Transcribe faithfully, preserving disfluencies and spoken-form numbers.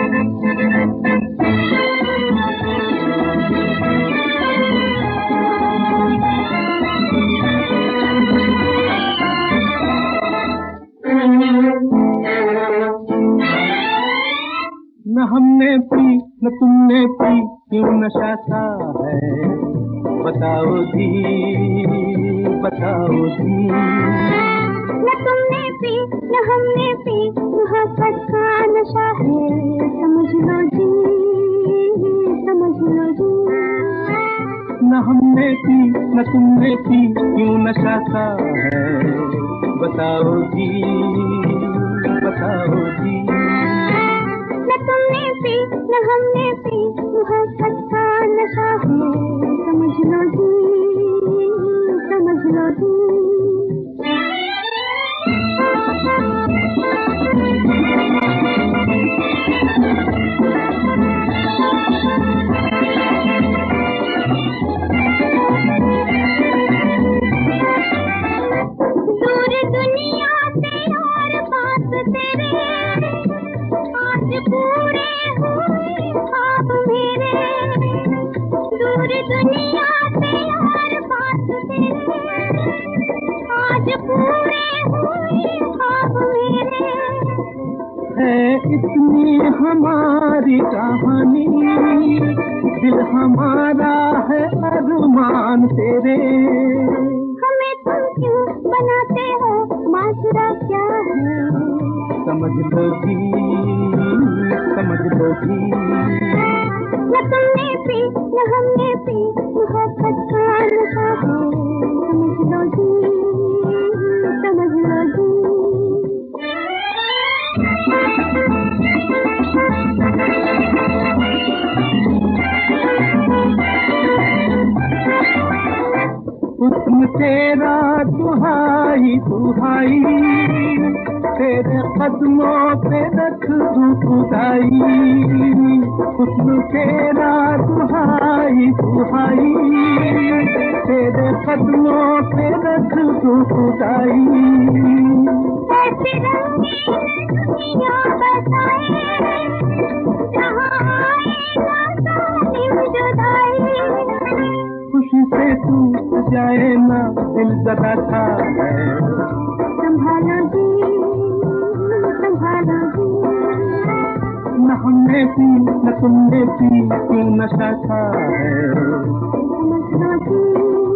न हमने पी न तुमने पी, क्यों नशा सा है, बताओ जी बताओ जी। न तुमने पी न हमने पी, मोहब्बत का नशा है, समझ लो जी समझ लो जी। न हमने पी न तुमने पी, क्यों नशा सा है, बताओ जी बताओ जी। न तुमने पी न हमने पी, मोहब्बत का नशा है, समझ लो जी समझ लो जी। दूर दुनिया से और पास तेरे, आज पूरे हुए ख्वाब मेरे। दूर दुनिया से और पास तेरे, आज पूरे हुए ख्वाब मेरे। है इतनी हमारी कहानी, दिल हमारा है अरमान तेरे। हमें तुम क्यों बनाते हो, माजरा क्या है, समझ लो जी समझ लो जी। न तुमने पी न हमने पी, मोहब्बत का नशा है, समझ लो जी समझ लो जी। हुस्न तेरा दुहाई दुहाई, तेरे कदमों पे रख दूं खुदाई। हुस्न तेरा दुहाई दुहाई, तेरे कदमों पे रख दूं खुदाई। ऐसे रंगीन दुनिया बताए, जहाँ आएगा जालिम जुदाई। खुशी से टूट जाए ना दिल जरा सा है, संभालो जी संभालो जी। न हमने पी न तुमने पी, क्यों नशा था है, समझ लो जी